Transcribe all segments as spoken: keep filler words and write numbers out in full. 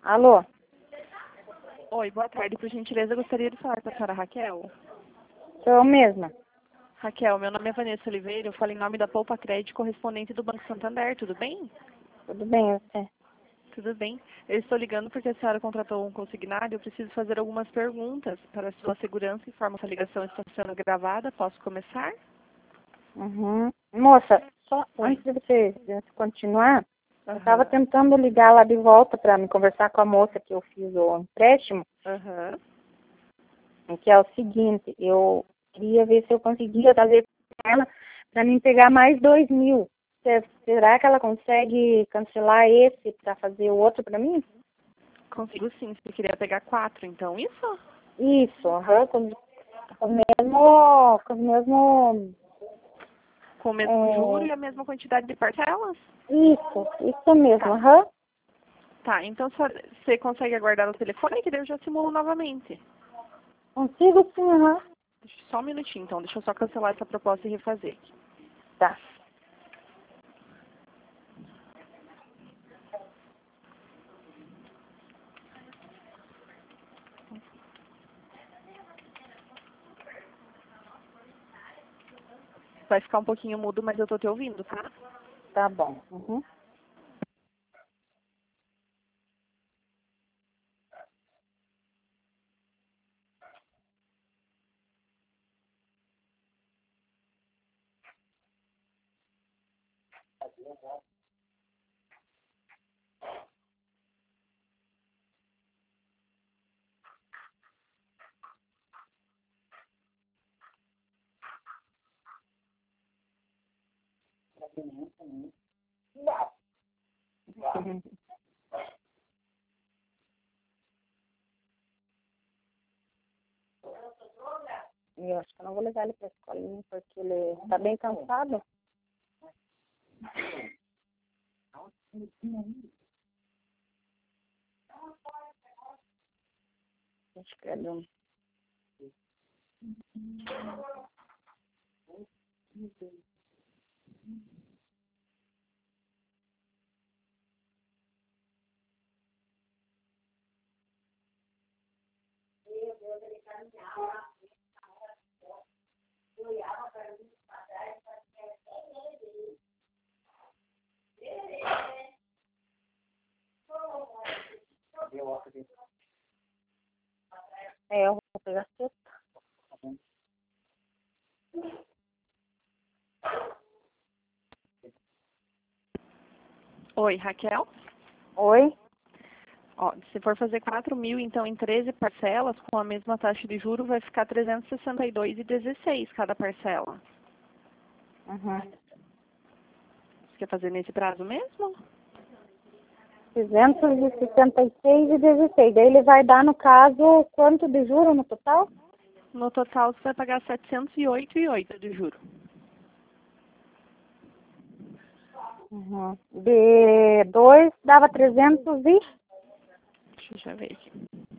Alô? Oi, boa tarde. Por gentileza, eu gostaria de falar com a senhora Raquel. Sou eu mesma. Raquel, meu nome é Vanessa Oliveira, eu falo em nome da Poupa Crédito, correspondente do Banco Santander, tudo bem? Tudo bem, você? Tudo bem. Eu estou ligando porque a senhora contratou um consignado e eu preciso fazer algumas perguntas para a sua segurança. Informo que a ligação está sendo gravada. Posso começar? Uhum. Moça, só Oi. antes de você, de você continuar, eu estava Aham. tentando ligar lá de volta para me conversar com a moça que eu fiz o empréstimo, Aham. que é o seguinte, eu queria ver se eu conseguia fazer com ela para me pegar mais dois mil. Cê- Será que ela consegue cancelar esse para fazer o outro para mim? Consigo sim. Você queria pegar quatro, então, isso? Isso, aham, com, com o mesmo, com o mesmo, Com o mesmo juro é, e a mesma quantidade de parcelas? isso, isso mesmo, Tá. aham. Tá, então só- você consegue aguardar no telefone que daí eu já simulo novamente. Consigo sim, aham. Só um minutinho, então. Deixa eu só cancelar essa proposta e refazer. Tá. Vai ficar um pouquinho mudo, mas eu tô te ouvindo, tá? Tá bom. Uhum. Uhum. E eu acho que eu não vou levar ele pra escolinha porque ele tá bem cansado. Acho que é do... É, eu vou pegar sexta. Oi, Raquel? Oi? Ó, se for fazer quatro mil, então em treze parcelas, com a mesma taxa de juros, vai ficar trezentos e sessenta e dois e dezesseis cada parcela. Uhum. Você quer fazer nesse prazo mesmo? trezentos e sessenta e seis e dezesseis. Daí ele vai dar, no caso, quanto de juro no total? No total, você vai pagar setecentos e oito e oito de juro. Uhum. De dois dava trezentos e... Deixa eu já ver aqui.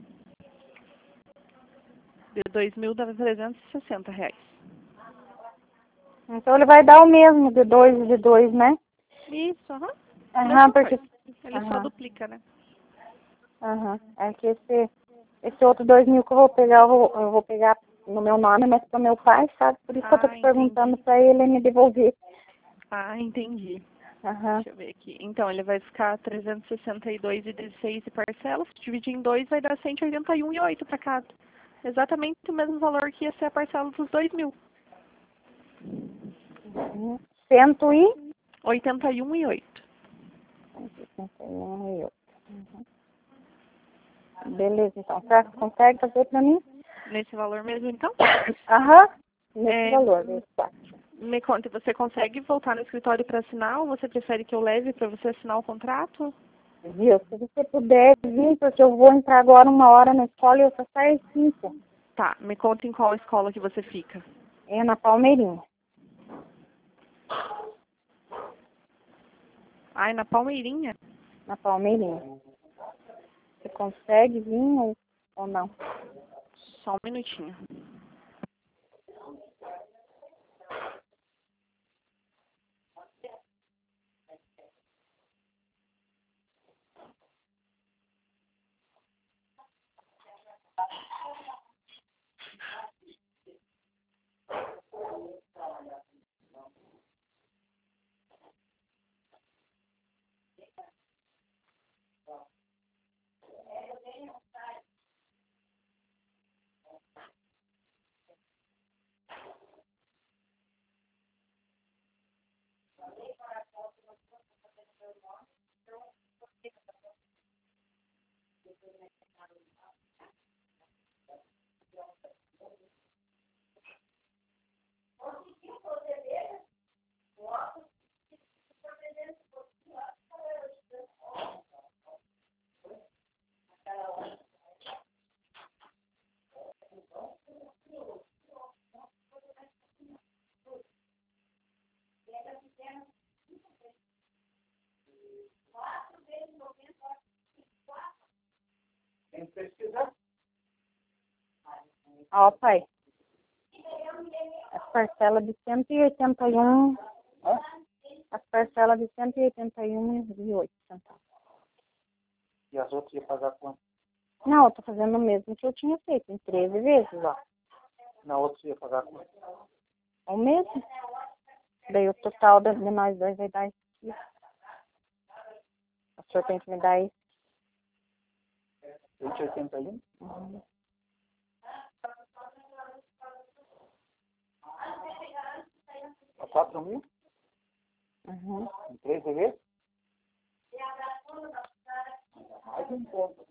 De dois mil dá trezentos e sessenta reais. Então ele vai dar o mesmo de dois e de dois, né? Isso, aham. Aham, Mesma porque... coisa. Ele só Aham, duplica, né? aham. É que esse... Esse outro dois mil que eu vou pegar, eu vou, eu vou pegar no meu nome, mas pro meu pai, sabe? Por isso que eu tô Ah, te perguntando entendi. pra ele me devolver. Ah, entendi. Aham. Deixa eu ver aqui. Então, ele vai ficar trezentos e sessenta e dois e dezesseis de parcelas. Se dividir em dois, vai dar cento e oitenta e um e oito para cada. Exatamente o mesmo valor que ia ser a parcela dos dois mil. Uhum. Cento e... oitenta e um e oito. cento e sessenta e um e oito. Uhum. Beleza, então. Você consegue fazer pra mim? Nesse valor mesmo, então? Aham. Nesse É, valor, desse quatro. me conte, você consegue voltar no escritório para assinar ou você prefere que eu leve para você assinar o contrato? Viu? Se você puder vir, porque eu vou entrar agora uma hora na escola e eu só saio às cinco. Tá, me conta em qual escola que você fica. É na Palmeirinha. Ai, na Palmeirinha? Na Palmeirinha. Você consegue vir ou, ou não? Só um minutinho. Tem que pesquisar. Ó, pai. As parcelas de cento e oitenta e um. Hã? As parcelas de cento e oitenta e um e oito centavos. E as outras ia pagar quanto? Não, eu tô fazendo o mesmo que eu tinha feito, em treze vezes, ó. Na outra você ia pagar quanto? É o mesmo. Daí o total de de nós dois vai dar isso aqui. O senhor tem que me dar isso. cento e oitenta e um? Uhum. A quatro mil? Uhum. Em treze vezes? Mais um pouco.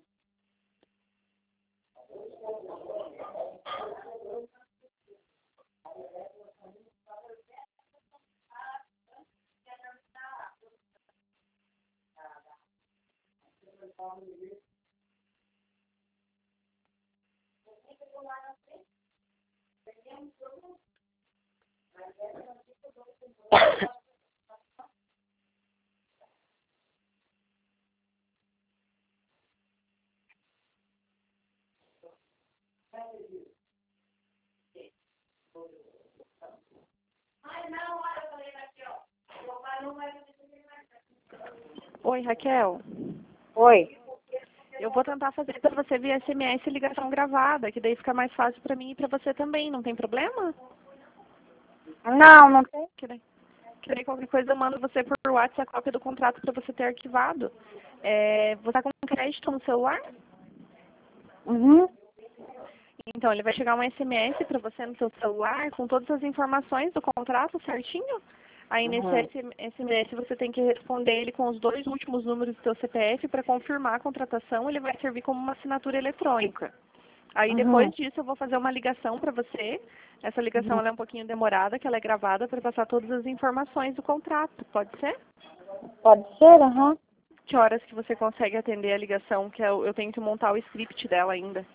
Oi, Raquel. Oi. Eu vou tentar fazer para você via S M S ligação gravada, que daí fica mais fácil para mim e para você também, não tem problema? Não, não tem. Que daí, que daí qualquer coisa eu mando você por WhatsApp a cópia do contrato para você ter arquivado. É, você está com crédito no celular? Uhum. Então, ele vai chegar um S M S para você no seu celular com todas as informações do contrato certinho. Aí nesse Uhum. S M S você tem que responder ele com os dois últimos números do seu C P F para confirmar a contratação. Ele vai servir como uma assinatura eletrônica. Aí Uhum. depois disso eu vou fazer uma ligação para você. Essa ligação Uhum. ela é um pouquinho demorada, que ela é gravada para passar todas as informações do contrato. Pode ser? Pode ser, aham. Que horas que você consegue atender a ligação? Que eu, eu tenho que montar o script dela ainda.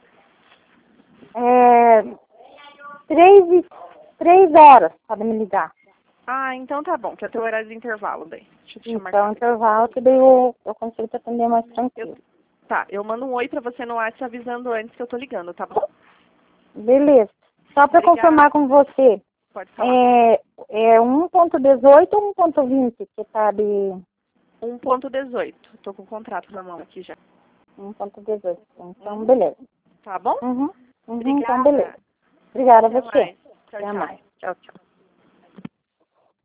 É, três, e, três horas, pode me ligar. Ah, então tá bom, que é o teu horário de intervalo daí. Deixa eu te chamar Então, aqui. intervalo, que daí eu, eu consigo te atender mais tranquilo. Tá, eu mando um oi pra você no WhatsApp avisando antes que eu tô ligando, tá bom? Beleza. Só para Obrigada. confirmar com você, Pode falar. é, é um ponto dezoito ou um ponto vinte que tá de um ponto dezoito. Tô com o contrato na mão aqui já. um ponto dezoito? Então, Uhum. beleza. Tá bom? Uhum. Uhum, então, Obrigada. beleza. Obrigada a Até você. mais. Tchau, Até tchau. mais. Tchau, tchau.